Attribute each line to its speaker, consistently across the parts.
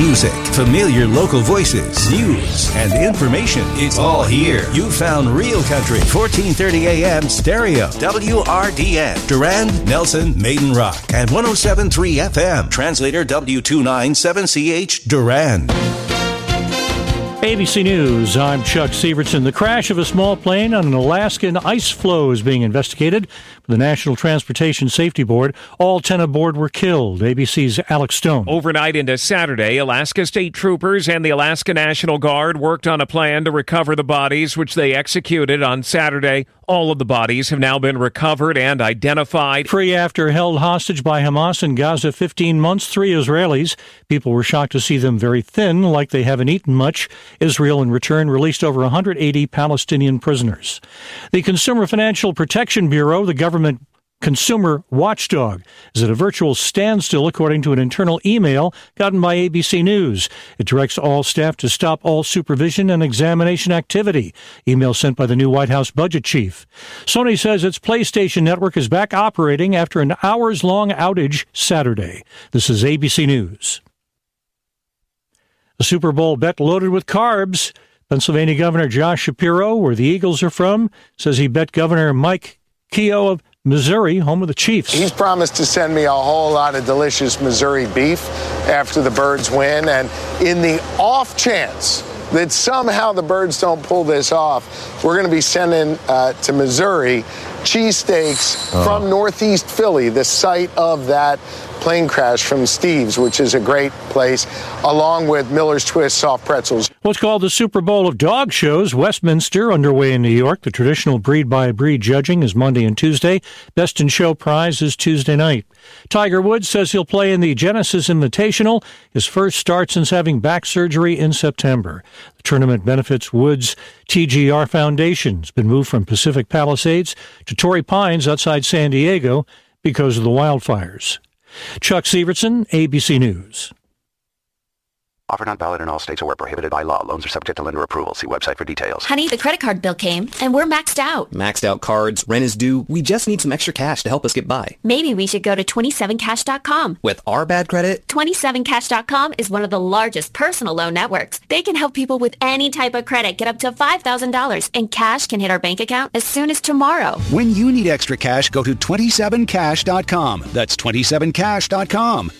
Speaker 1: music, familiar local voices, news, and information. It's all here. You found Real Country, 1430 AM stereo, WRDN, Durand, Nelson, Maiden Rock, and 107.3 FM, translator W297CH, Durand.
Speaker 2: ABC News, I'm Chuck Severson. The crash of a small plane on an Alaskan ice floe is being investigated by the National Transportation Safety Board. All 10 aboard were killed. ABC's Alex Stone.
Speaker 3: Overnight into Saturday, Alaska State Troopers and the Alaska National Guard worked on a plan to recover the bodies, which they executed on Saturday. All of the bodies have now been recovered and identified.
Speaker 2: Free after held hostage by Hamas in Gaza 15 months, 3 Israelis. People were shocked to see them very thin, like they haven't eaten much. Israel, in return, released over 180 Palestinian prisoners. The Consumer Financial Protection Bureau, the government consumer watchdog, is at a virtual standstill, according to an internal email gotten by ABC News. It directs all staff to stop all supervision and examination activity. Email sent by the new White House budget chief. Sony says its PlayStation network is back operating after an hours-long outage Saturday. This is ABC News. A Super Bowl bet loaded with carbs. Pennsylvania Governor Josh Shapiro, where the Eagles are from, says he bet Governor Mike Keogh of Missouri, home of the Chiefs.
Speaker 4: He's promised to send me a whole lot of delicious Missouri beef after the Birds win. And in the off chance that somehow the Birds don't pull this off, we're going to be sending to Missouri cheesesteaks from Northeast Philly, the site of that plane crash from Steve's, which is a great place, along with Miller's Twist soft pretzels.
Speaker 2: What's called the Super Bowl of Dog Shows, Westminster, underway in New York. The traditional breed-by-breed judging is Monday and Tuesday. Best in Show prize is Tuesday night. Tiger Woods says he'll play in the Genesis Invitational, his first start since having back surgery in September. The tournament benefits Woods' TGR Foundation. It's been moved from Pacific Palisades to Torrey Pines outside San Diego because of the wildfires. Chuck Severson, ABC News.
Speaker 5: Offer not valid in all states or where prohibited by law. Loans are subject to lender approval. See website for details.
Speaker 6: Honey, the credit card bill came, and we're maxed out.
Speaker 7: Maxed out cards, rent is due. We just need some extra cash to help us get by.
Speaker 6: Maybe we should go to 27cash.com.
Speaker 7: With our bad credit?
Speaker 6: 27cash.com is one of the largest personal loan networks. They can help people with any type of credit get up to $5,000, and cash can hit our bank account as soon as tomorrow.
Speaker 8: When you need extra cash, go to 27cash.com. That's 27cash.com.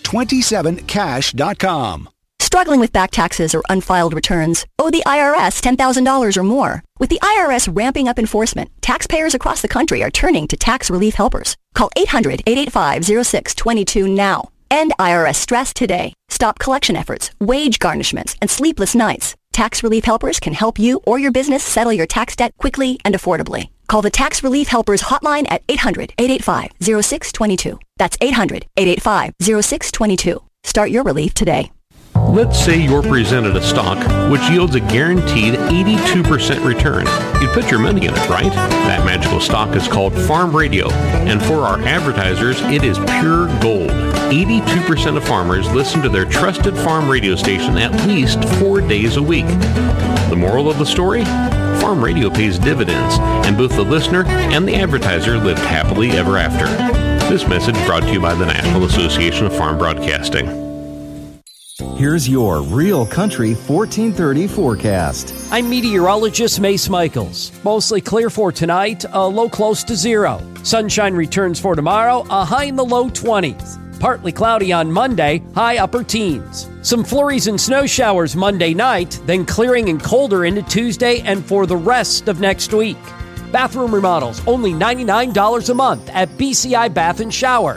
Speaker 8: 27cash.com.
Speaker 9: Struggling with back taxes or unfiled returns? Owe the IRS $10,000 or more? With the IRS ramping up enforcement, taxpayers across the country are turning to tax relief helpers. Call 800-885-0622 now. End IRS stress today. Stop collection efforts, wage garnishments, and sleepless nights. Tax relief helpers can help you or your business settle your tax debt quickly and affordably. Call the Tax Relief Helpers hotline at 800-885-0622. That's 800-885-0622. Start your relief today.
Speaker 10: Let's say you're presented a stock which yields a guaranteed 82% return. You'd put your money in it, right? That magical stock is called Farm Radio, and for our advertisers, it is pure gold. 82% of farmers listen to their trusted farm radio station at least 4 days a week. The moral of the story? Farm Radio pays dividends, and both the listener and the advertiser lived happily ever after. This message brought to you by the National Association of Farm Broadcasting.
Speaker 11: Here's your Real Country 1430 forecast.
Speaker 12: I'm meteorologist Mace Michaels. Mostly clear for tonight, a low close to 0. Sunshine returns for tomorrow, a high in the low 20s. Partly cloudy on Monday, high upper teens. Some flurries and snow showers Monday night, then clearing and colder into Tuesday and for the rest of next week. Bathroom remodels, only $99 a month at BCI Bath and Shower,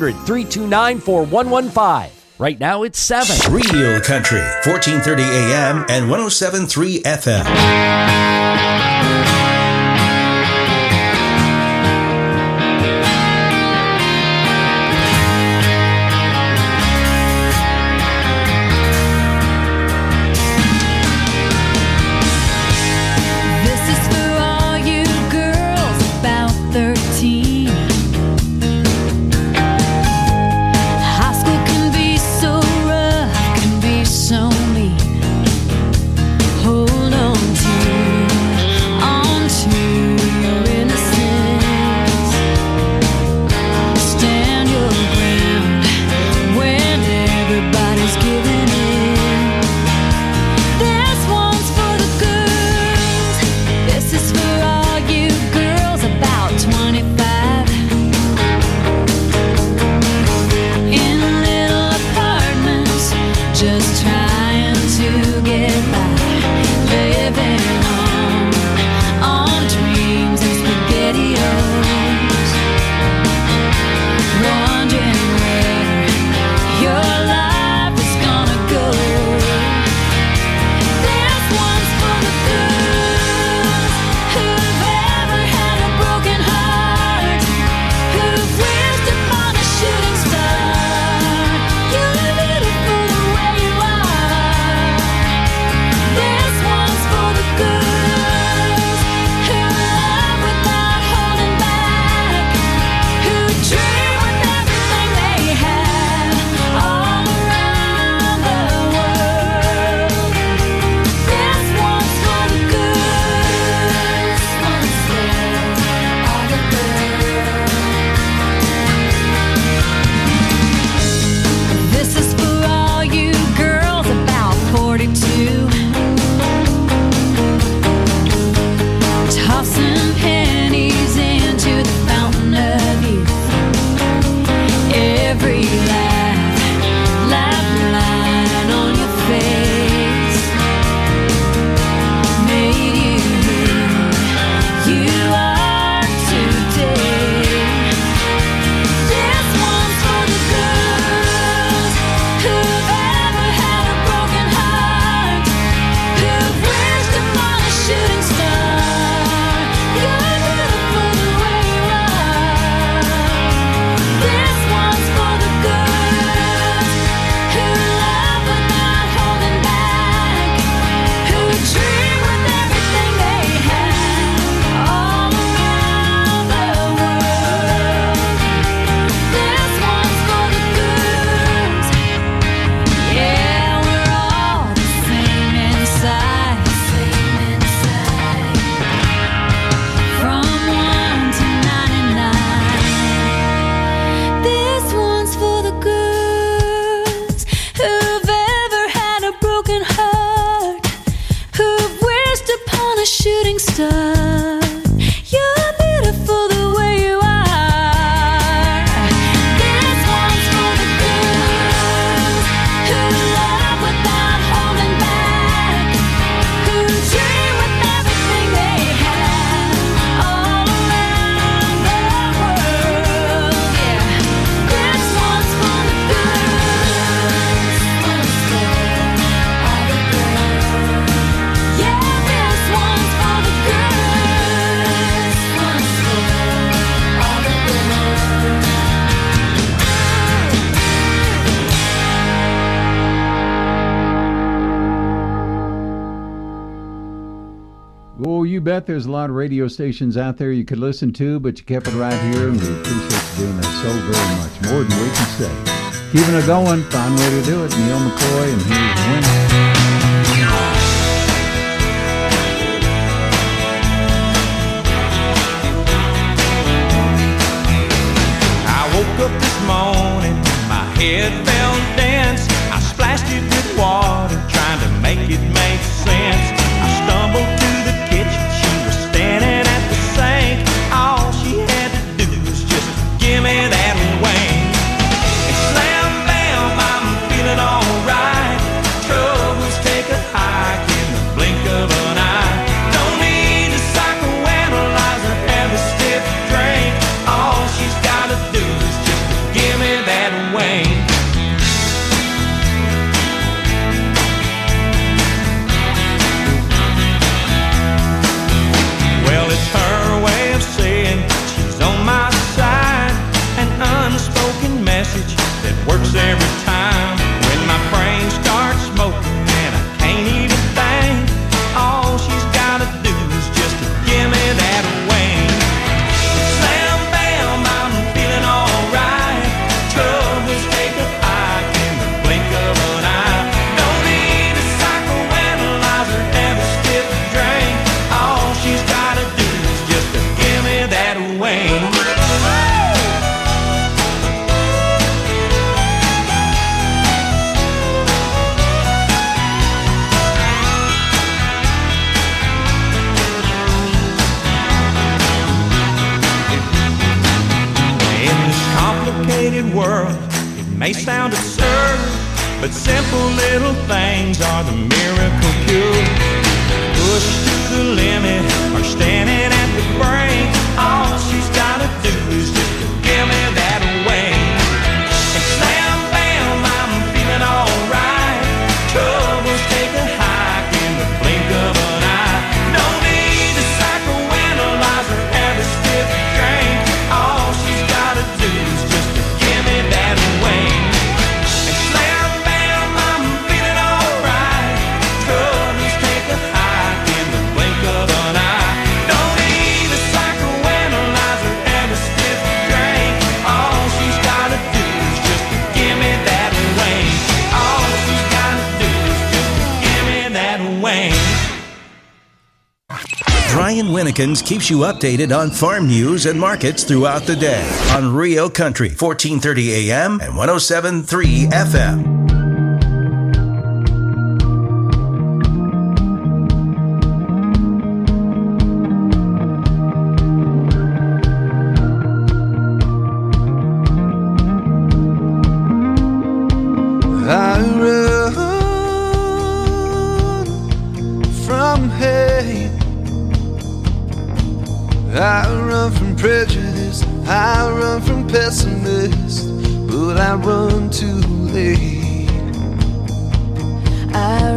Speaker 12: 800-329-4115. Right now, it's 7.
Speaker 1: Real Country, 1430 AM and 107.3 FM.
Speaker 13: Hold on to you bet there's a lot of radio stations out there you could listen to, but you kept it right here, and we appreciate you doing that so very much, more than we can say. Keeping it going, fine way to do it. Neil McCoy, and here's Winner.
Speaker 14: Woke up this morning, my head felt dense. I splashed it with water, trying to make it make sense. I stumbled to the kitchen, she was standing at the sink. All she had to do was just give me that wing. And slam bam, I'm feeling alright. Troubles take a hike in the blink of an eye. Don't need a psychoanalyze or have a stiff drink. All she's gotta do is just give me that wing. Well, it's her way of saying she's on my side. An unspoken message that works every time. When my brain starts smoking and I can't even think, all she's gotta do is just give me that wing. Slam bam, I'm feeling alright. Troubles take a hike in the blink of an eye. Don't need a psychoanalyzer, have a stiff drink. All she's gotta do is just give me that wing. In this complicated world, it may sound absurd, but simple little things are the miracle cure. Pushed to the limit or standing at the brink, all she's gotta do is just give me that wing. And slam bam, I'm feeling alright. Troubles take a hike in the blink of an eye. Don't need a psychoanalyzer, have a stiff drink. All she's gotta do is just give me that wing. And slam bam, I'm feeling alright. Troubles take a hike in the blink of an eye. Don't need a psychoanalyzer, have a stiff drink. All she's gotta do is just give me that wing. All she's gotta do is just give me that wing.
Speaker 1: Brian Winnekins keeps you updated on farm news and markets throughout the day on Rio Country, 1430 AM and 107.3 FM.
Speaker 15: I run from hate. I run from prejudice. I run from pessimists, but I run too late.
Speaker 16: I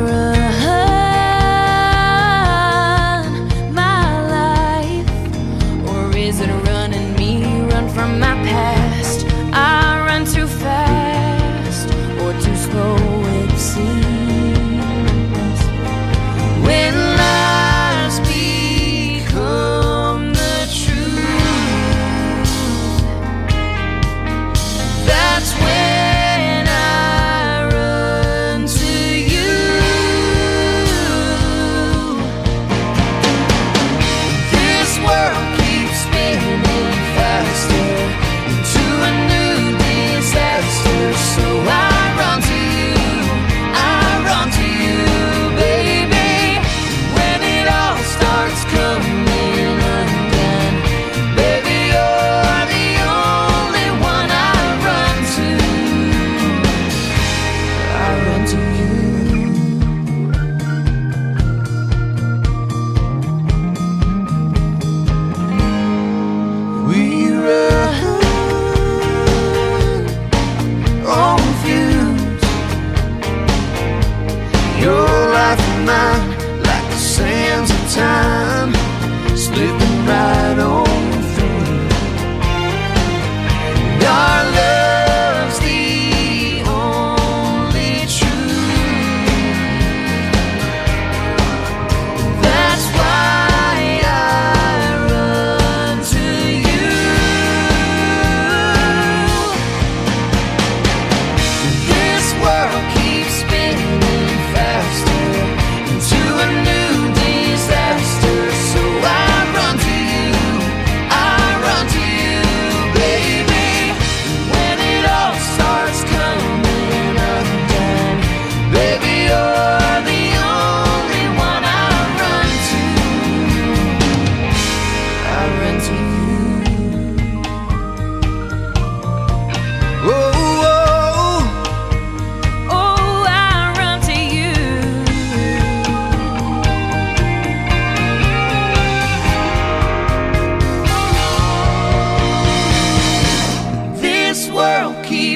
Speaker 16: run my life, or is it running me? Run from my past. I run too fast, or too slow it seems. When lies become the truth, that's when I run to you.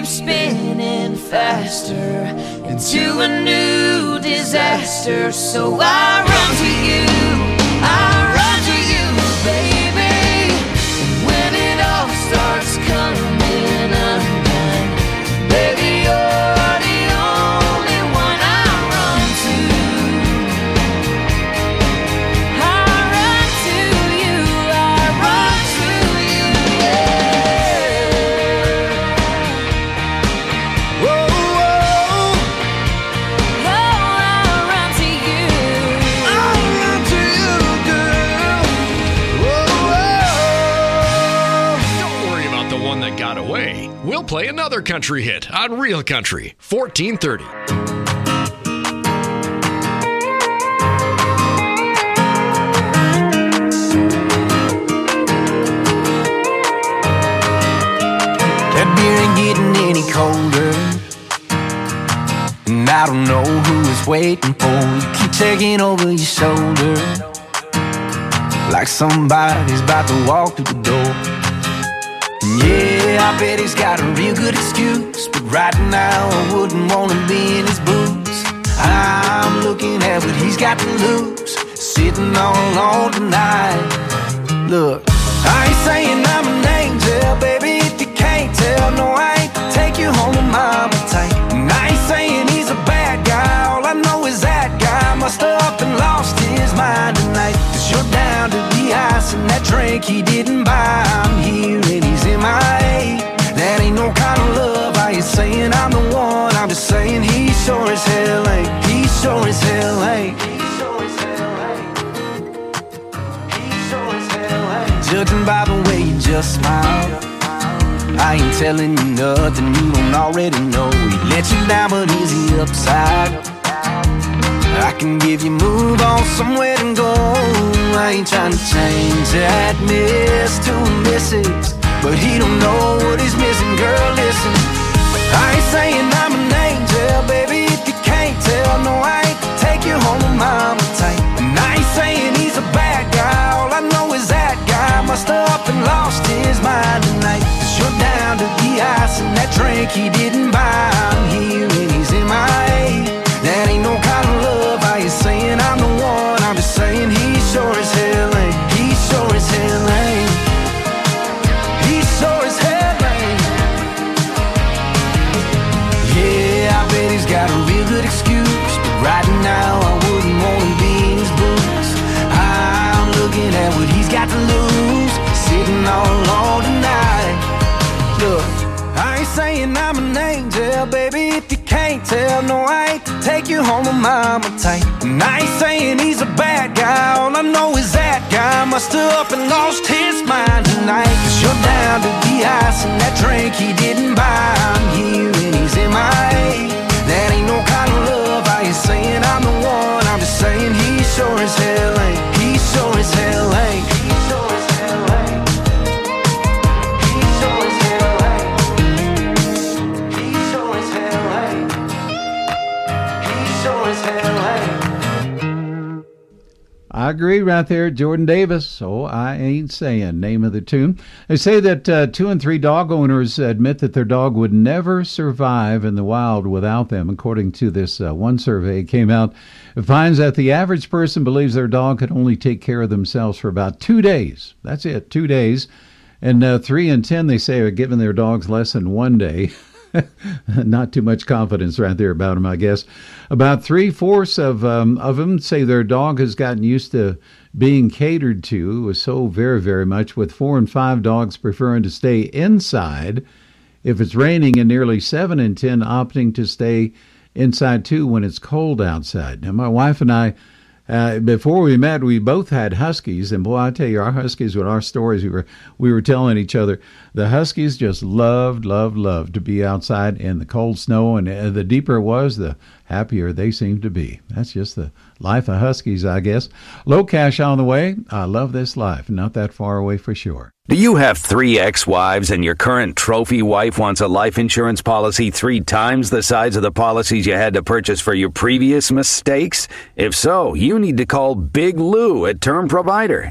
Speaker 16: keeps spinning faster into a new disaster. So I run to you, baby. And when it all starts coming undone, baby, you're the only one I run to. I run to you, yeah.
Speaker 15: Whoa, whoa.
Speaker 16: Oh, I run to you.
Speaker 15: I run to you, girl. Whoa,
Speaker 17: Don't worry about the one that got away. We'll play another country hit on Real Country 1430.
Speaker 15: That beer ain't getting any colder, and I don't know who is waiting for. You keep taking over your shoulder, like somebody's about to walk through the door. And yeah, I bet he's got a real good excuse, but right now I wouldn't want to be in his boots. I'm looking at what he's got to lose, sitting all alone tonight. Look, I ain't saying I'm an angel, baby, if you can't tell. No, I ain't take you home to mama tight. And I ain't saying he's a bad guy, all I know is that guy must have up and lost his mind tonight. 'Cause you're down to the ice and that drink he didn't buy. I'm here and he's MIA. That ain't no kind of love. I ain't saying I'm the one, I'm just saying he sure as hell ain't. He sure as hell ain't. Judging by the way you just smile, I ain't telling you nothing you don't already know. He let you down, but is he upside? I can give you move on somewhere to go. I ain't trying to change that miss to a missus, but he don't know what he's missing. Girl, listen, I ain't saying I'm an angel, baby, if you can't tell. No, I ain't take you home to mama tight. And I ain't saying he's a bad guy, all I know is that guy must have up and lost his mind tonight. 'Cause you're down to the ice and that drink he didn't buy. I'm here and he's MIA. That ain't no kind of love. I ain't saying I'm the one, I'm just saying he sure as hell ain't. He sure as hell ain't. He sure as hell ain't. Yeah, I bet he's got a real good excuse, but right now I wouldn't want to be in his boots. I'm looking at what he's got to lose, sitting all alone tonight. Look, I ain't saying I'm an angel, baby, if you can't tell. No, I ain't take you home to mama tight. And I ain't saying he's a bad guy, all I know is that guy must have up and lost his mind tonight. 'Cause you're down to the ice and that drink he didn't buy. I'm here and he's MIA. That ain't no kind of love. I ain't saying I'm the one, I'm just saying he sure as hell ain't. He sure as hell ain't. He sure as hell ain't. He sure as hell ain't. He sure as hell ain't. He sure as hell ain't.
Speaker 13: I agree right there, Jordan Davis. So I ain't saying, name of the tune. They say that 2 and 3 dog owners admit that their dog would never survive in the wild without them. According to this one survey, it came out, it finds that the average person believes their dog could only take care of themselves for about 2 days. That's it, 2 days. And 3 in 10, they say, are giving their dogs less than 1 day. Not too much confidence right there about them, I guess. About 3/4 of them say their dog has gotten used to being catered to so very, very much, with 4 and 5 dogs preferring to stay inside if it's raining, and nearly 7 in 10 opting to stay inside too when it's cold outside. Now, my wife and I, before we met, we both had huskies, and boy, I tell you, our huskies, with our stories we were telling each other, the huskies just loved to be outside in the cold snow, and the deeper it was, the happier they seem to be. That's just the life of Huskies, I guess. Low Cash on the way. I love this life. Not that far away for sure.
Speaker 18: Do you have 3 ex-wives and your current trophy wife wants a life insurance policy 3 times the size of the policies you had to purchase for your previous mistakes? If so, you need to call Big Lou at Term Provider,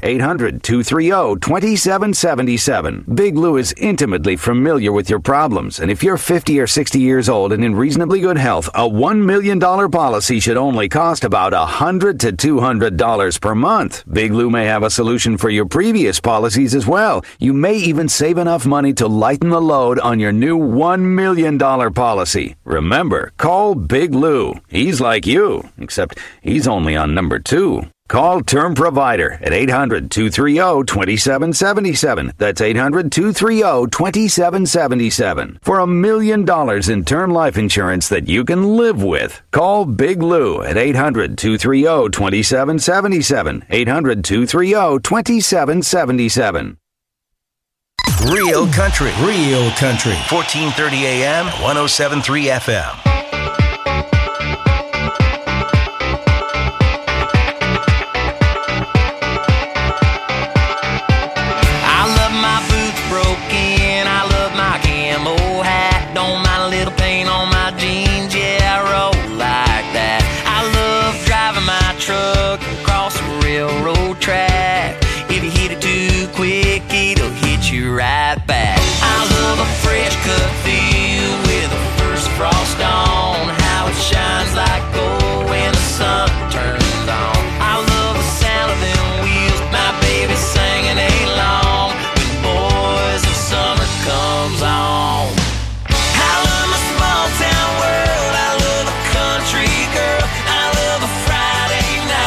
Speaker 18: 800-230-2777. Big Lou is intimately familiar with your problems, and if you're 50 or 60 years old and in reasonably good health, a $1 million policy should only cost about $100 to $200 per month. Big Lou may have a solution for your previous policies as well. You may even save enough money to lighten the load on your new $1 million policy. Remember, call Big Lou. He's like you, except he's only on number 2. Call Term Provider at 800-230-2777. That's 800-230-2777 for $1 million in term life insurance that you can live with. Call Big Lou at 800-230-2777. 800-230-2777.
Speaker 1: Real country, 1430 AM, 107.3 FM.
Speaker 15: Truck across the railroad track. If you hit it too quick, it'll hit you right back. I love a fresh cut field with the first frost on. How it shines like gold when the sun turns on. I love the sound of them wheels, my baby singing along when the boys of summer comes on. I love my small town world. I love a country girl. I love a Friday.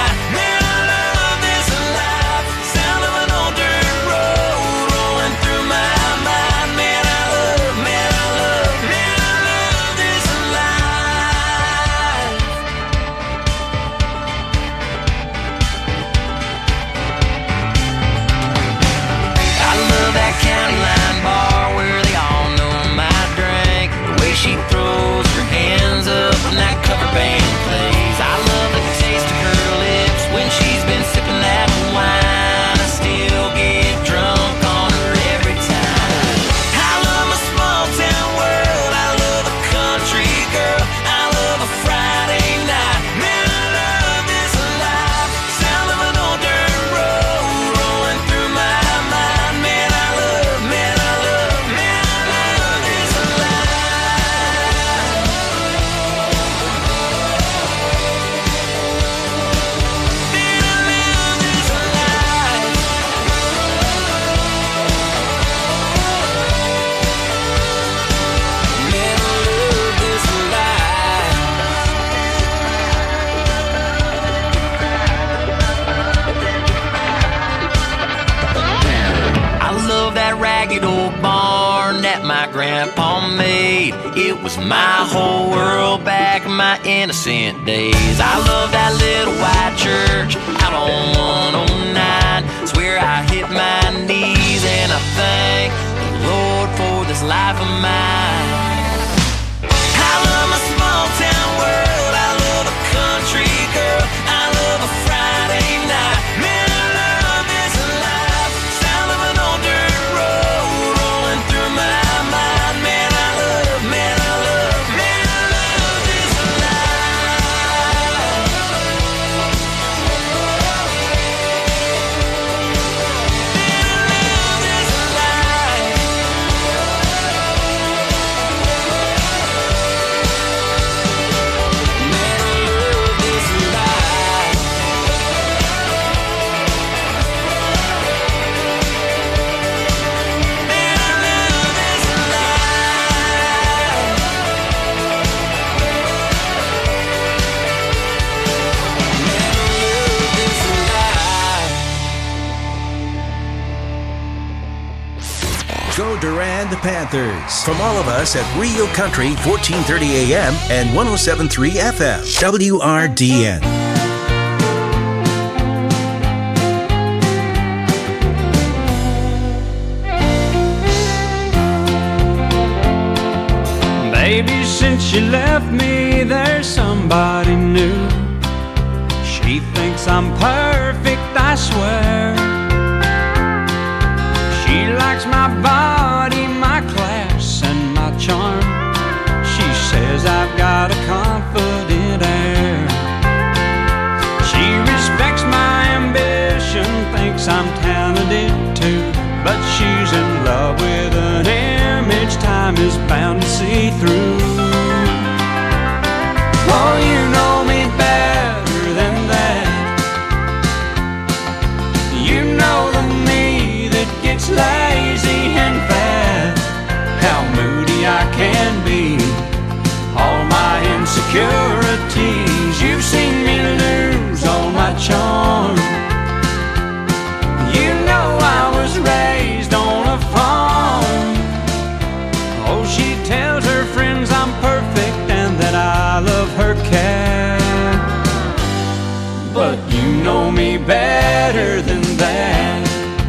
Speaker 15: It was my whole world back in my innocent days. I love that little white church out on 109. It's where I hit my knees and I thank the Lord for this life of mine. I love my small town world. I love a country girl. I love a Friday night. Man, I love this life. Sound of an old dirt road rolling through my mind. Man, I love this life.
Speaker 1: Go Durand Panthers. From all of us at Real Country 1430 AM and 107.3 FM. WRDN.
Speaker 14: Baby, since you left me, maybe there's somebody new. She thinks I'm perfect, I swear. She likes my body, my class, and my charm. She says I've got a confident air. She respects my ambition, thinks I'm talented too, but she's in love with an image time is bound to see through. Oh, you know me better than that. You know the me that gets lazy and fat, how moody I can be, all my insecurities. You've seen me lose all my charm. You know I was raised on a farm. Oh, she tells her friends I'm perfect and that I love her cat. But you know me better than that.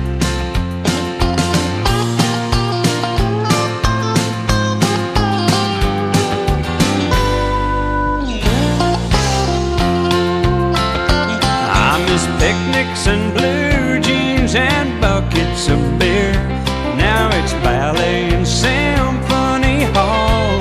Speaker 14: I miss picnics and blue jeans and buckets of beer. Now it's ballet and symphony hall.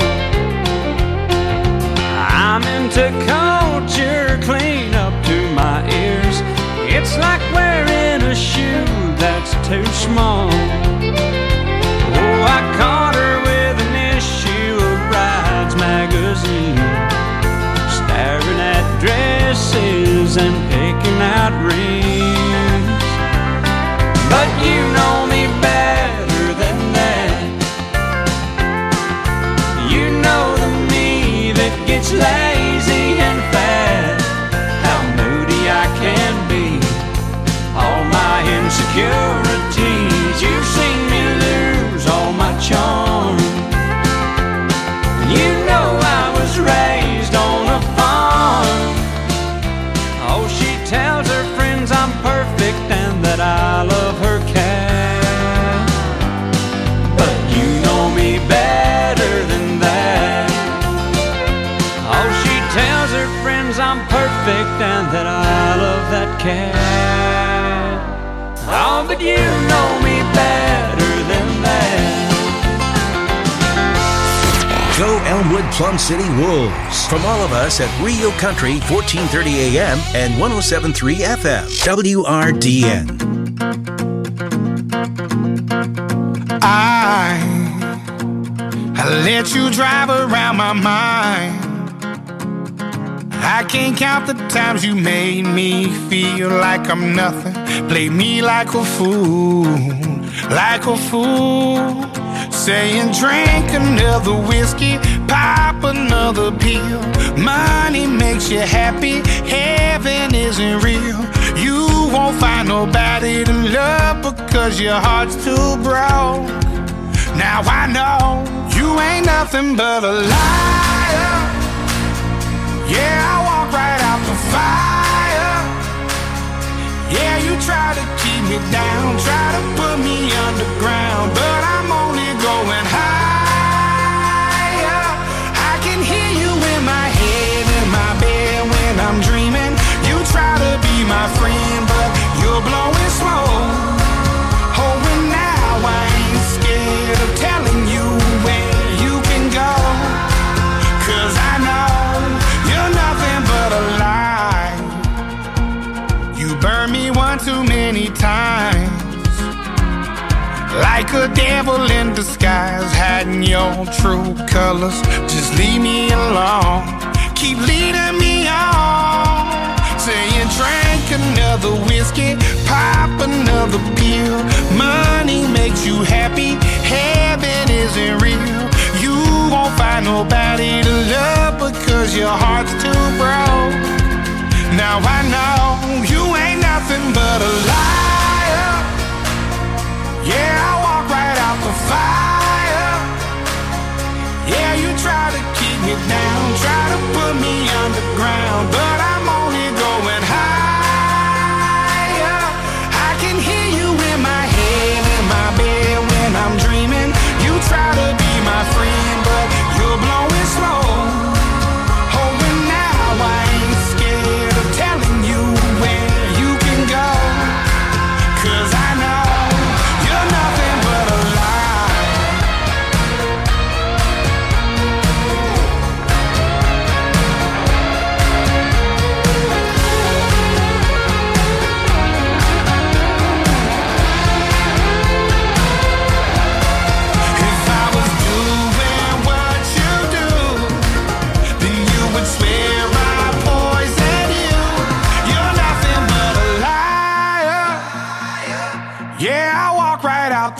Speaker 14: I'm into culture clean up to my ears. It's like wearing a shoe that's too small. Oh, I caught her with an issue of Rides magazine, staring at dresses and picking out rings. But you know me better than that. You know the me that gets lazy and fat, how moody I can be, all my insecurities. You've seen me lose all my charm. You know I was raised on a farm. Oh, she tells her friends I'm perfect and that I love her cat. But you know me better than that. Oh, she tells her friends I'm perfect and that I love that cat. Oh, but you know me better than that.
Speaker 1: Go Elmwood Plum City Wolves. From all of us at Rio Country, 1430 AM and 107.3 FM. WRDN.
Speaker 15: I let you drive around my mind. I can't count the times you made me feel like I'm nothing. Play me like a fool, like a fool. Saying drink another whiskey, pop another pill. Money makes you happy, heaven isn't real. You won't find nobody to love because your heart's too broke. Now I know you ain't nothing but a liar. Yeah, I walk right out the fire. Yeah, you try to keep me down, try to put me underground, but I'm only going higher. I can hear you in my head, in my bed when I'm dreaming. You try to be my friend, but you're blowing smoke. Oh, and now I ain't scared of telling you where you can go, 'cause I know you're nothing but a lie. You burned me one too many times, like a devil in disguise, hiding your true colors. Just leave me alone, keep leading me on. Saying drink another whiskey, pop another pill. Money makes you happy, heaven isn't real. You won't find nobody to love because your heart's too broke. Now I know you ain't nothing but a liar. Yeah, I walk right out the fire. Yeah, you try to keep me down, try to put me underground, but I'm only going higher. I can hear you in my head, in my bed when I'm dreaming. You try to be my friend, but you're blowing smoke. Oh,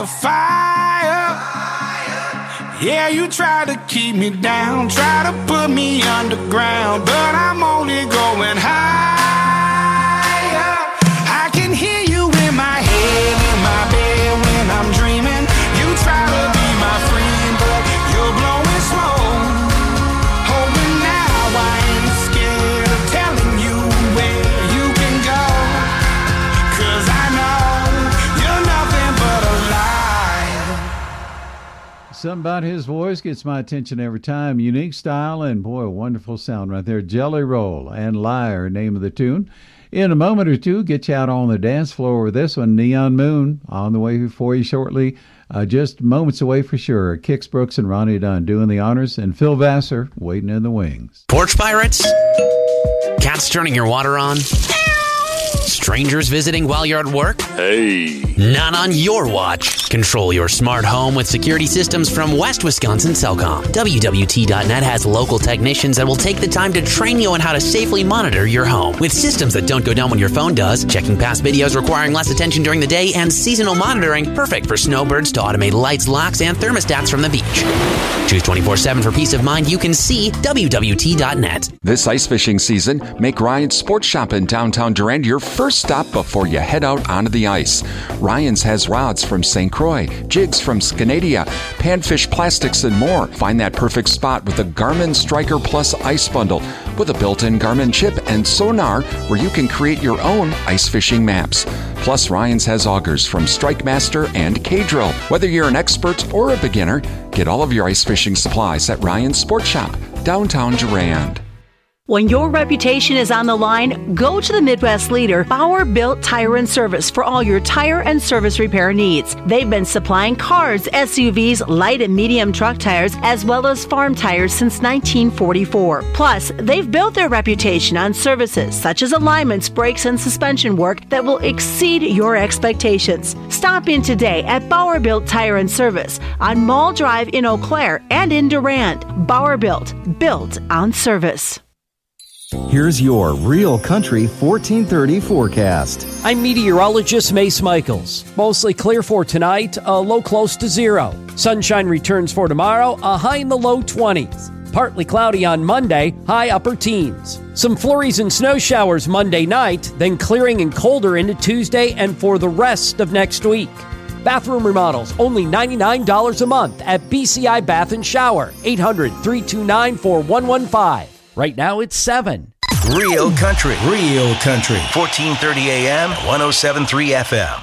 Speaker 15: fire. Yeah, you try to keep me down, try to put me underground, but I'm only going higher. I can hear you in my head, in my bed when I'm dreaming. You try to be my friend, but you're blowing smoke. Oh, but now I ain't scared of telling you where you can go, 'cause I know you're nothing but a lie.
Speaker 13: Something about his voice gets my attention every time. Unique style and, boy, a wonderful sound right there. Jelly Roll and Liar, name of the tune. In a moment or two, get you out on the dance floor with this one. Neon Moon on the way for you shortly. Just moments away for sure. Kix Brooks and Ronnie Dunn doing the honors, and Phil Vassar waiting in the wings.
Speaker 19: Porch pirates? Cats turning your water on? Strangers visiting while you're at work?
Speaker 20: Hey.
Speaker 19: Not on your watch. Control your smart home with security systems from West Wisconsin Cellcom. WWT.net has local technicians that will take the time to train you on how to safely monitor your home. With systems that don't go down when your phone does, checking past videos requiring less attention during the day, and seasonal monitoring, perfect for snowbirds to automate lights, locks, and thermostats from the beach. Choose 24/7 for peace of mind. You can see WWT.net.
Speaker 21: This ice fishing season, make Ryan's Sports Shop in downtown Durand your first stop before you head out onto the ice. Ryan's has rods from St. Croix, jigs from Scandia, panfish plastics, and more. Find that perfect spot with the Garmin Striker Plus Ice Bundle with a built-in Garmin chip and sonar where you can create your own ice fishing maps. Plus, Ryan's has augers from Strike Master and K-Drill. Whether you're an expert or a beginner, get all of your ice fishing supplies at Ryan's Sports Shop, downtown Durand.
Speaker 22: When your reputation is on the line, go to the Midwest leader, Bauer Built Tire and Service, for all your tire and service repair needs. They've been supplying cars, SUVs, light and medium truck tires, as well as farm tires since 1944. Plus, they've built their reputation on services such as alignments, brakes, and suspension work that will exceed your expectations. Stop in today at Bauer Built Tire and Service on Mall Drive in Eau Claire and in Durand. Bauer Built on service.
Speaker 11: Here's your Real Country 1430 forecast.
Speaker 12: I'm meteorologist Mace Michaels. Mostly clear for tonight, a low close to 0. Sunshine returns for tomorrow, a high in the low 20s. Partly cloudy on Monday, high upper teens. Some flurries and snow showers Monday night, then clearing and colder into Tuesday and for the rest of next week. Bathroom remodels, only $99 a month at BCI Bath & Shower, 800-329-4115. Right now, it's 7.
Speaker 1: Real Country. 1430 AM, 107.3 FM.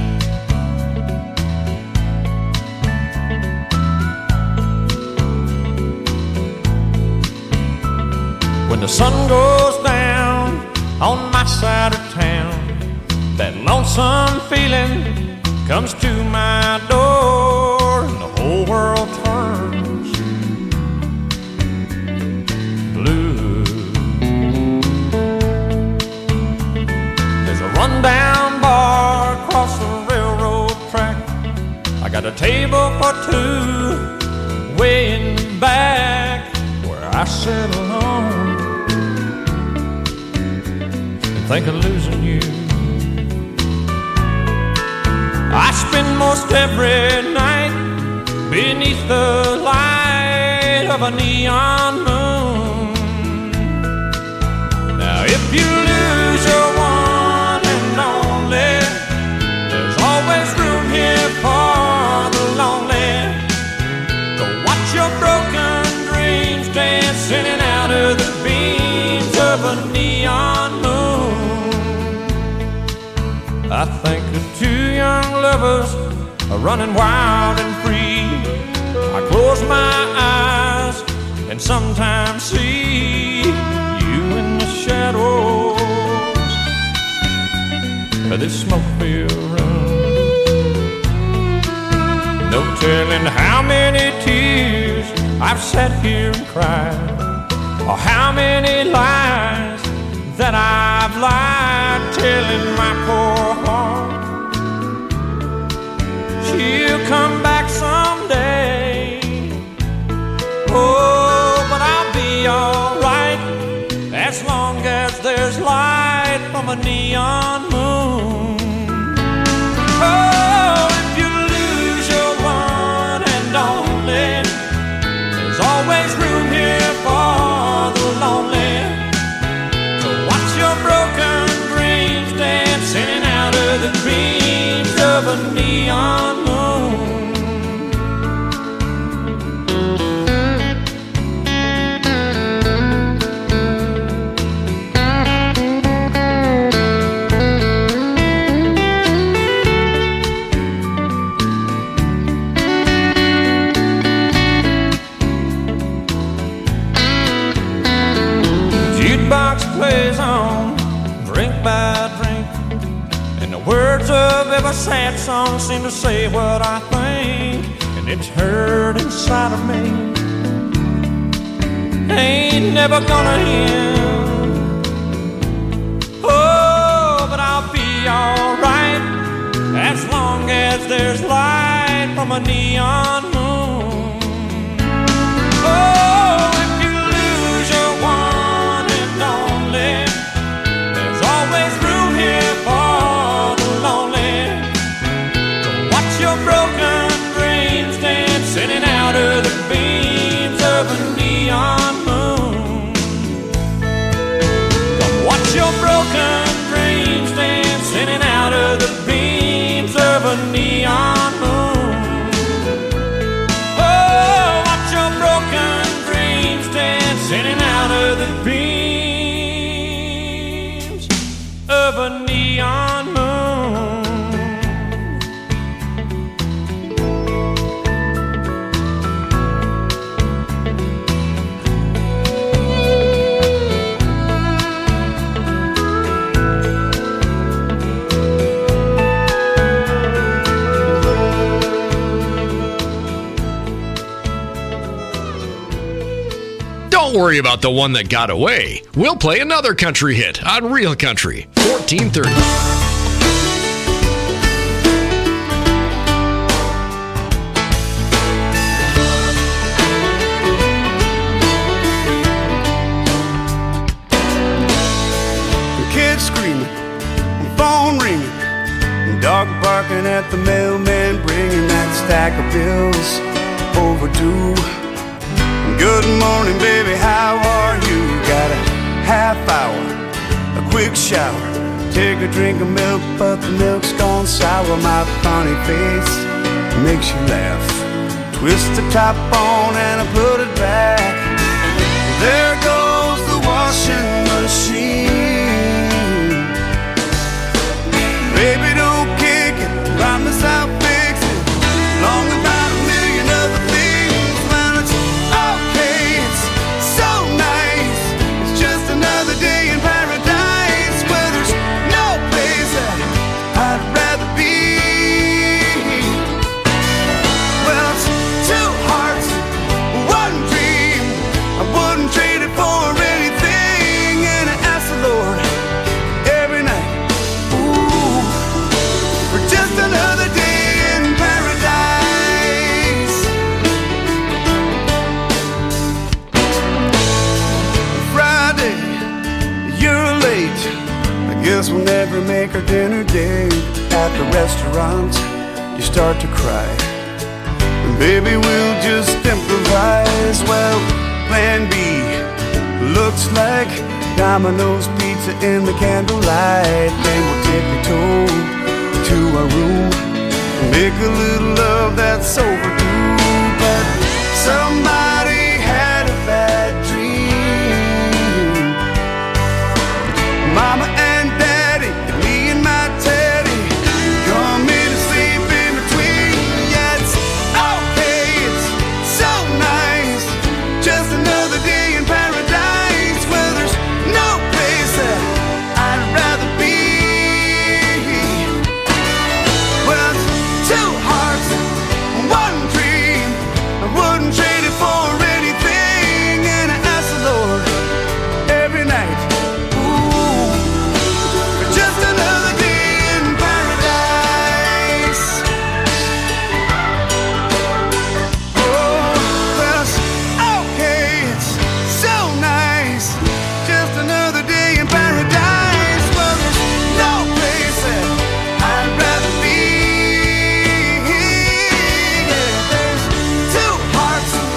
Speaker 14: When the sun goes down on my side of town, that lonesome feeling comes to my door, and the whole world turns blue. There's a rundown bar across the railroad track. I got a table for two way in the back where I sit alone and think of losing you. I spend most every night beneath the light of a neon moon. Now if you lose your one and only, there's always room here for the lonely. To watch your broken dreams dance in and out of the beams of a neon moon. I think of two young lovers are running wild and free. I close my eyes and sometimes see you in the shadows of this smoke-filled room. No telling how many tears I've sat here and cried, or how many lies that I've lied, telling my poor heart she'll come back someday. Oh, but I'll be alright as long as there's light from a neon moon. Oh, if you lose a neon moon. Jukebox plays on, drink by drink, and the words of every sad song seem to say what I think, and it's heard inside of me. Ain't never gonna end. Oh, but I'll be alright as long as there's light from a neon moon. Oh, if you lose your one and only, there's always room here for the lonely. So watch your broken dreams dance sitting out of the beams of a neon moon. Come watch your broken dreams dance sitting out of the beams of a neon moon. Oh, watch your broken dreams dance sitting out of the beams of a neon moon.
Speaker 17: Don't worry about the one that got away. We'll play another country hit on Real Country 1430.
Speaker 3: Kids screaming, phone ringing, dog barking at the mailman, bringing that stack of bills overdue. Good morning, baby, how are you? Got a half hour, a quick shower, take a drink of milk, but the milk's gone sour. My funny face makes you laugh. Twist the top on and I put it back. There goes the washing machine. Baby, don't kick it, promise I'll fix it. Long about a million other things. Well, it's okay, it's so nice. It's just another day in paradise where there's no place that I'd rather be. Well, it's two hearts, one dream. I wouldn't trade it for anything. And I ask the Lord every night, ooh, for just another day in paradise. Friday, you're late. I guess we'll never make our dinner date. At the restaurant, you start to cry. And baby, we'll just improvise. Well, plan B looks like Domino's pizza in the candlelight. Then we'll tippy-toe to our room and make a little love that's overdue. But somebody had a bad dream. Mama and Daddy, and me and my Teddy, come in and sleep in between. Yeah, it's okay, it's so nice. Just another day in paradise where there's no place that I'd rather be. Well, it's two hearts, one dream. I wouldn't trade it for anything. And I ask the Lord every night, ooh, for just another day in paradise. Oh, well, it's okay, it's so nice. Just another day in paradise. Well, there's no place that I'd rather be. Yeah, there's two hearts,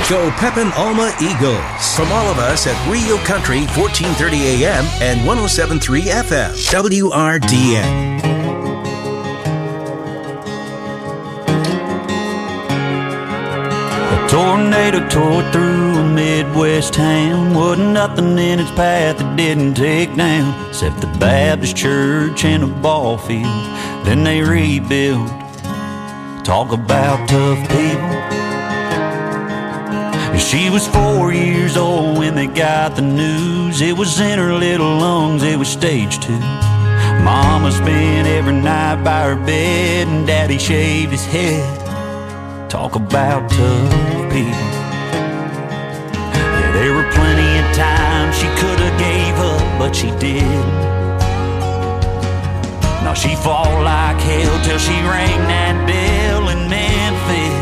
Speaker 1: Go Pepin Alma Eagles. From all of us at Real Country 1430 AM and 107.3 FM. WRDN.
Speaker 4: A tornado tore through a Midwest town. Wasn't nothing in its path that didn't take down, except the Baptist church and a ball field. Then they rebuilt. Talk about tough people. She was 4 years old when they got the news. It was in her little lungs, it was stage 2. Mama spent every night by her bed, and Daddy shaved his head. Talk about tough people. Yeah, there were plenty of times she could have gave up, but she didn't. Now she fought like hell till she rang that bell in Memphis.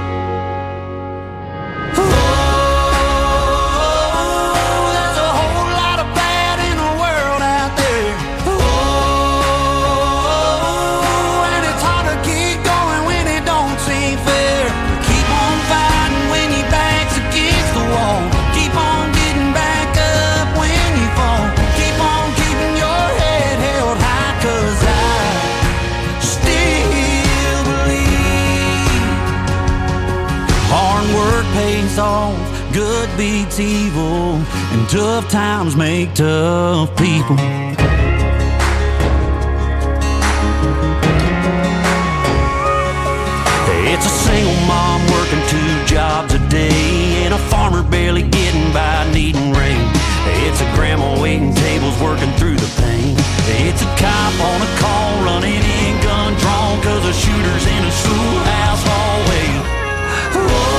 Speaker 4: Off, good beats evil, and tough times make tough people. It's a single mom working 2 jobs a day, and a farmer barely getting by needing rain. It's a grandma waiting tables working through the pain. It's a cop on a call running in gun drawn, cause a shooter's in a schoolhouse hallway. Whoa.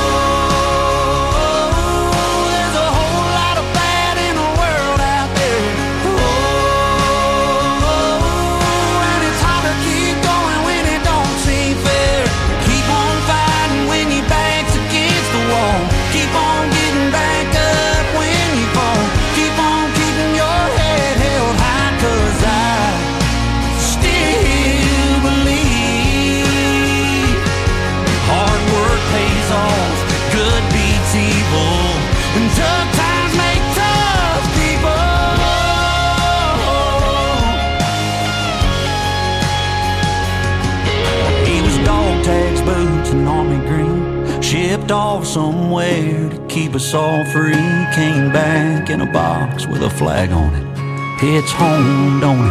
Speaker 4: Shipped off somewhere to keep us all free. Came back in a box with a flag on it. It's home, don't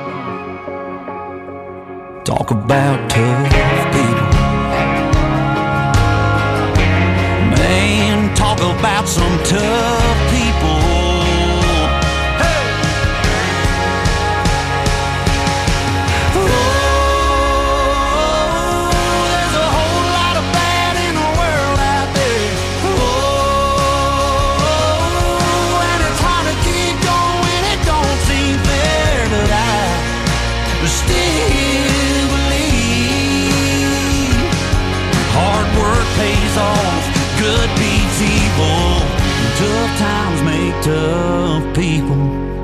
Speaker 4: it? Talk about tough people. Man, talk about some tough people. Good beats evil. Tough times make tough people.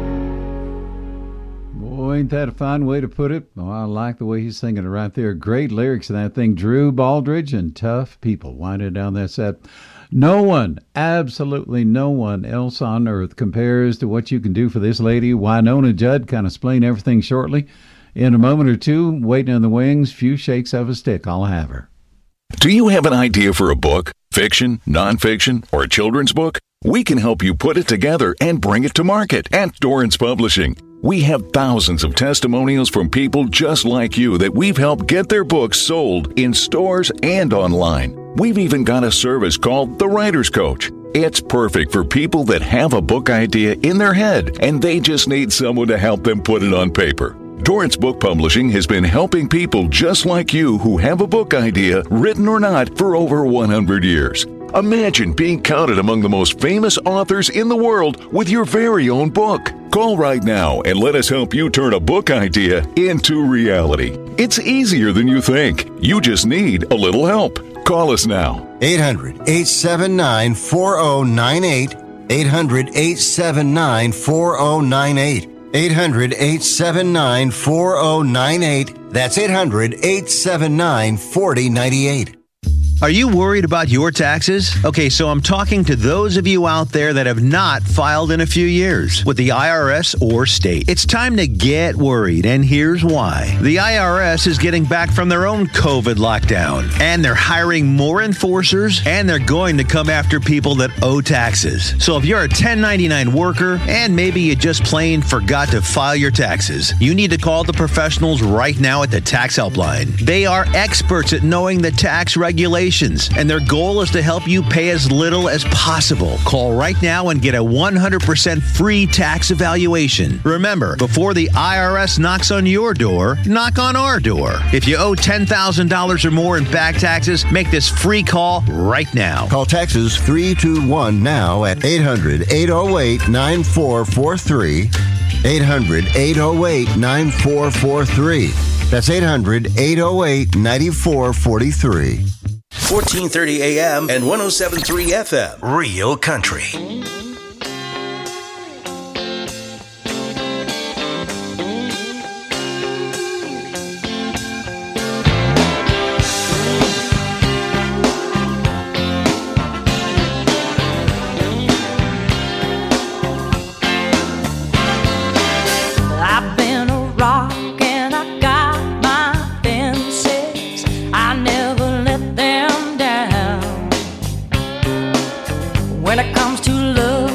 Speaker 13: Boy, ain't that a fine way to put it? Oh, I like the way he's singing it right there. Great lyrics in that thing. Drew Baldridge and Tough People. Winding down that set. No one, absolutely no one else on earth compares to what you can do for this lady. Wynonna Judd, kind of explain everything shortly. In a moment or two, waiting in the wings, few shakes of a stick. I'll have her.
Speaker 20: Do you have an idea for a book? Fiction, nonfiction, or a children's book? We can help you put it together and bring it to market at Dorrance Publishing. We have thousands of testimonials from people just like you that we've helped get their books sold in stores and online. We've even got a service called The Writer's Coach. It's perfect for people that have a book idea in their head and they just need someone to help them put it on paper. Dorrance Book Publishing has been helping people just like you who have a book idea, written or not, for over 100 years. Imagine being counted among the most famous authors in the world with your very own book. Call right now and let us help you turn a book idea into reality. It's easier than you think. You just need a little help. Call us now.
Speaker 23: 800-879-4098. 800-879-4098. 800-879-4098. That's 800-879-4098.
Speaker 2: Are you worried about your taxes? Okay, so I'm talking to those of you out there that have not filed in a few years with the IRS or state. It's time to get worried, and here's why. The IRS is getting back from their own COVID lockdown, and they're hiring more enforcers, and they're going to come after people that owe taxes. So if you're a 1099 worker, and maybe you just plain forgot to file your taxes, you need to call the professionals right now at the Tax Helpline. They are experts at knowing the tax regulations, and their goal is to help you pay as little as possible. Call right now and get a 100% free tax evaluation. Remember, before the IRS knocks on your door, knock on our door. If you owe $10,000 or more in back taxes, make this free call right now.
Speaker 23: Call Taxes 321 now at 800-808-9443. 800-808-9443. That's 800-808-9443.
Speaker 1: 1430 AM and 107.3 FM. Real Country.
Speaker 16: I've been a rock and I got my fences. I never let them down. When it comes to love,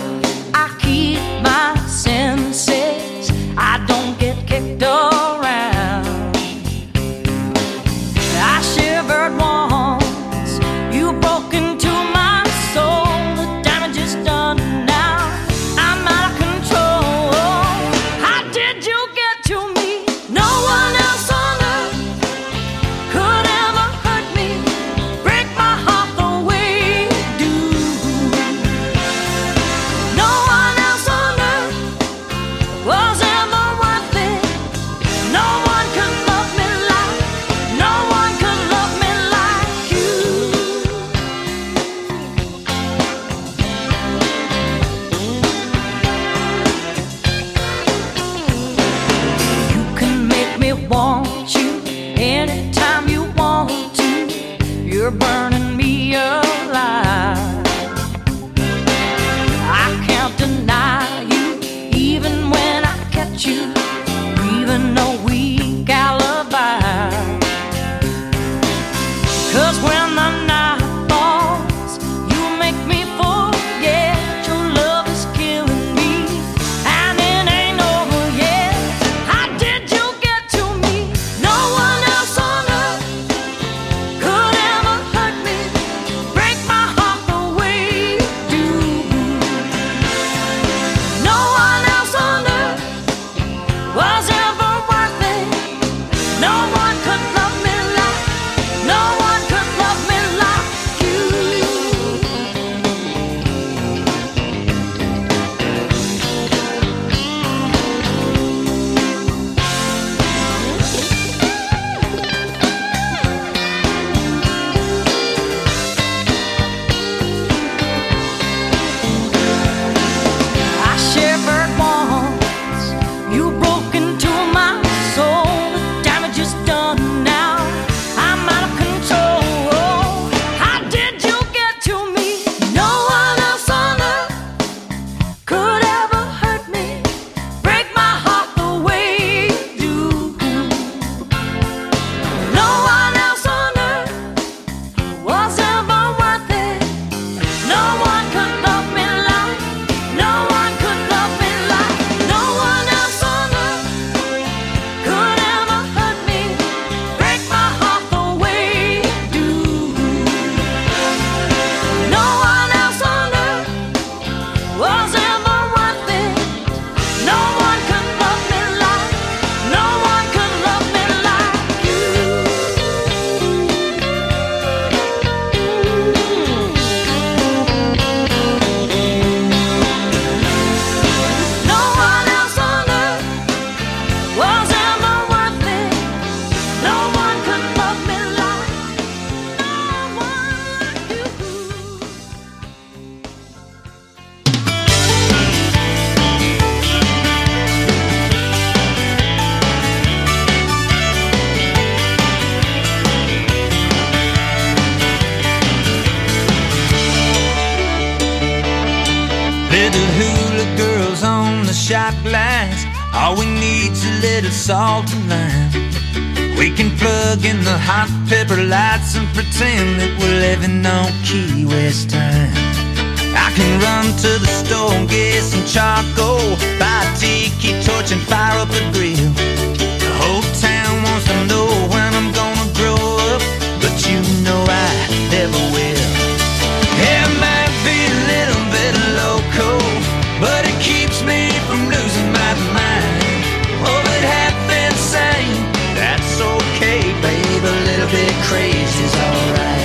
Speaker 15: shot glass. All we need's a little salt and lime. We can plug in the hot pepper lights and pretend that we're living on Key West time. I can run to the store and get some charcoal, buy a tiki torch and fire up the grill. The whole town wants to know when I'm gonna grow up, but you know I never will. Yeah, it might be a little bit loco, but it keeps me from losing my mind. Oh, but half insane, that's okay, babe. A little bit crazy's alright.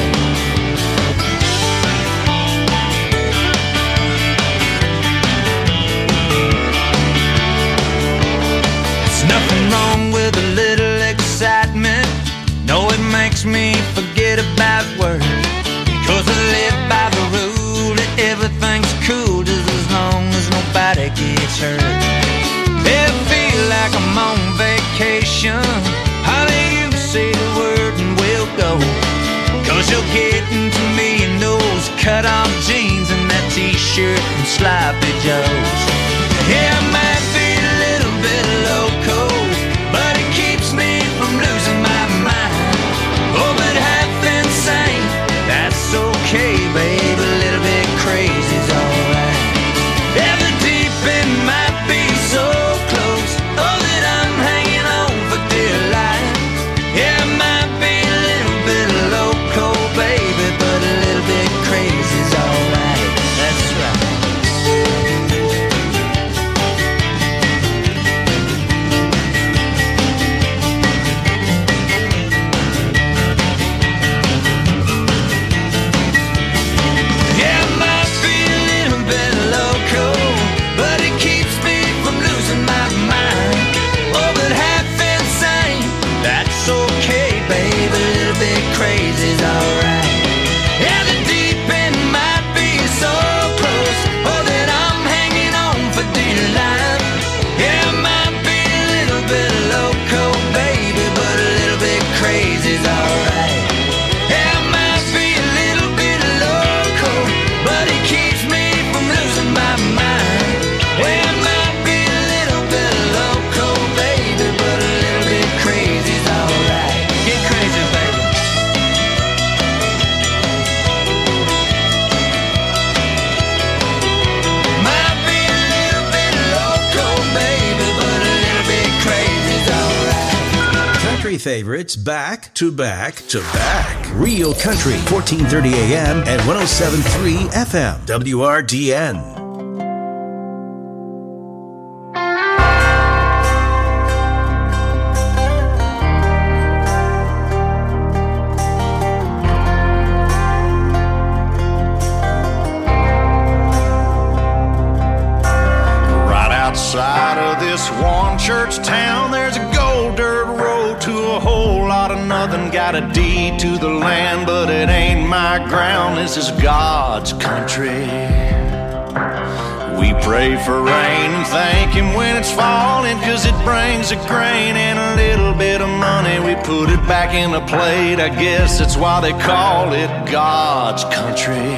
Speaker 15: Nothing wrong with a little excitement. No, it makes me forget about work. Cause I live by the rule that everything's cool just as long as nobody gets hurt. I feel like I'm on vacation. Honey, you say the word and we'll go. Cause you're getting to me in those cut-off jeans and that t-shirt and sloppy joes. Yeah, I might be a little bit loco, but it keeps me from losing my mind. Oh, but half insane, that's okay, babe. A little bit crazy's alright. Yeah, the deep end might be so close, oh, that I'm hanging on for dear life. Yeah, it might be a little bit loco, baby, but a little bit crazy's alright. That's right. Crazy's alright. Yeah, the deep end might be so close, oh, that I'm hanging on for dear life. Yeah, it might be a little bit loco, baby, but a little bit crazy's alright. Yeah, it might be a little bit loco, but it keeps me from losing my mind. Yeah, it might be a little bit loco, baby, but a little bit crazy's alright. Get crazy, baby.
Speaker 1: Country favorites back to back to back. Real Country, 1430 AM and 107.3 FM. WRDN.
Speaker 3: Right outside of this one church town, there's a gold dirt road to a whole lot of nothing. Got a deed to the land, but it ain't my ground. This is God's country. We pray for rain and thank Him when it's falling, 'cause it brings a grain and a little bit of money. We put it back in the plate, I guess that's why they call it God's country.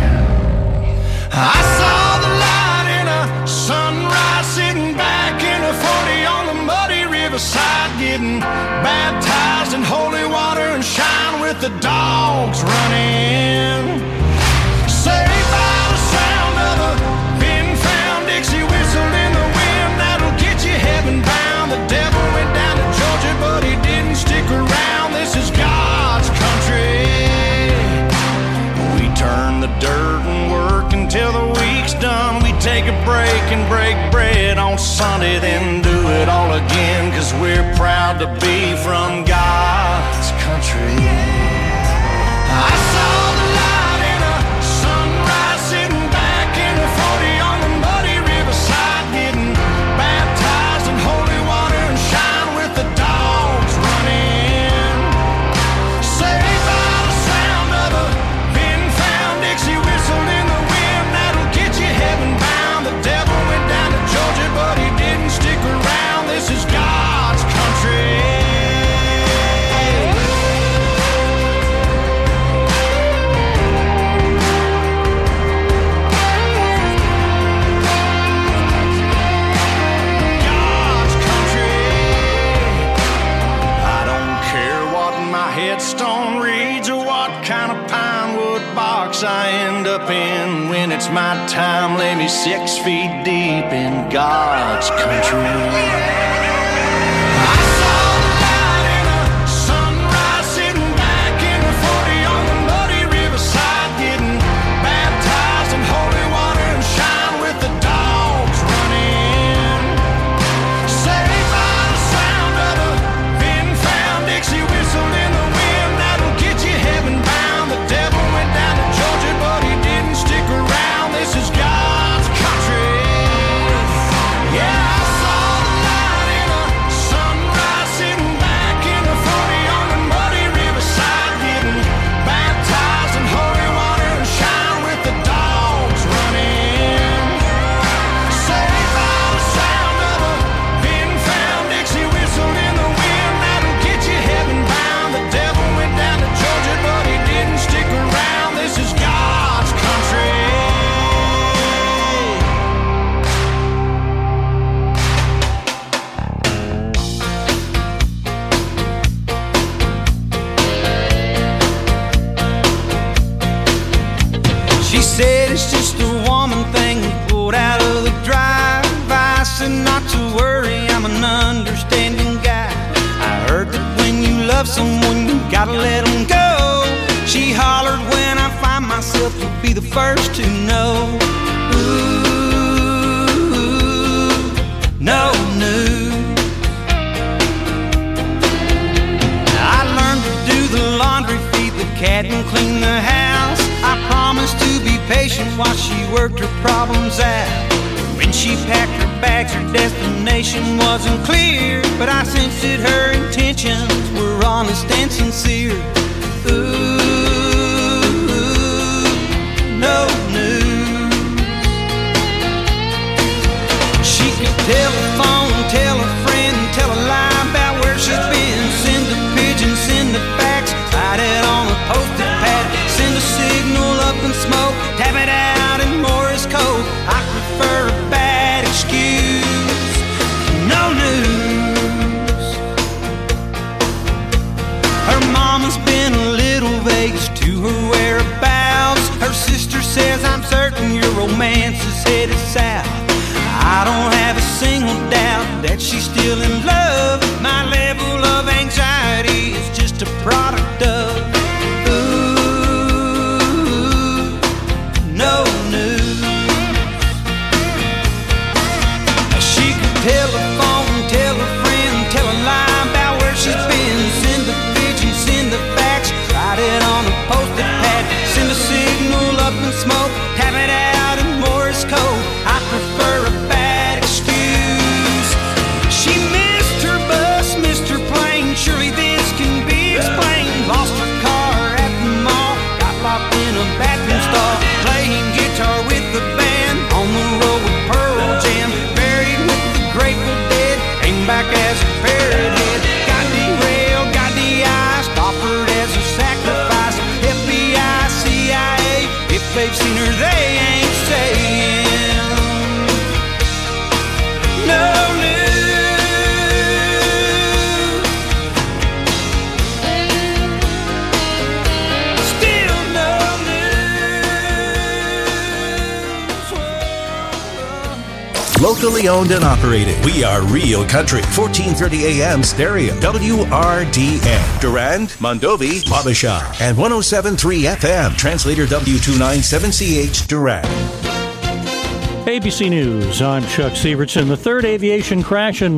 Speaker 3: I saw the light in a sunrise, sitting back in a 40 on the muddy riverside, getting baptized in holy water and shine with the dogs running. Saved by the sound of a pin-found Dixie whistle in the wind that'll get you heaven bound. The devil went down to Georgia, but he didn't stick around. This is God's country. We turn the dirt and work until the week's done. We take a break and break bread on Sunday, then do it all again, 'cause we're proud to be from God's country. I saw the light in a sunrise, sitting back in a 40 on the muddy riverside, getting baptized in holy water and shine with the dogs running. Saved by the sound of a pin-found Dixie whistle in the wind that'll get you heaven bound. The devil went down to Georgia, but he didn't stick around. This is God's country.
Speaker 5: my time, lay me 6 feet deep in God's country.
Speaker 15: It's just a woman thing pulled out of the drive. I said not to worry, I'm an understanding guy. I heard that when you love someone, you gotta let them go. She hollered, when I find myself, you'll be the first to know. Ooh, no news. I learned to do the laundry, feed the cat, and clean the house. I promised to be patient while she worked her problems out. When she packed her bags, her destination wasn't clear, but I sensed that her intentions were honest and sincere. Ooh, no news. She could telephone, tell a friend, tell a lie about where she's been. Send a pigeon, send a fax, write it on a post-it pad. Send a signal up in smoke, tap it out in Morse code. I prefer a bad excuse. No news. Her mama's been a little vague as to her whereabouts. Her sister says, I'm certain your romance is headed south. I don't have a single doubt that she's still in love. My level of anxiety is just a product of no news. She could telephone, tell a friend, tell a lie about where she's been. Send a pigeon, send a fax, write it on a post-it pad. Send a signal up in smoke, tap it out in Morse code. I prefer a bad excuse. She missed her bus, missed her plane. Surely this can be explained. Lost her car at the mall, got locked in a bathroom stall. Playing guitar with the band, on the road with Pearl Jam. Buried with the Grateful Dead, came back as a parrot head. Got derailed, got de-iced, offered as a sacrifice. FBI, CIA, if they've seen her, they ain't saying no news. Still no news.
Speaker 1: Locally owned and operated. We are Real Country. 1430 AM stereo. WRDN. Durand, Mondovi, Wabasha. And 107.3 FM. Translator W297CH Durand.
Speaker 6: ABC News, I'm Chuck Severson. The third aviation crash in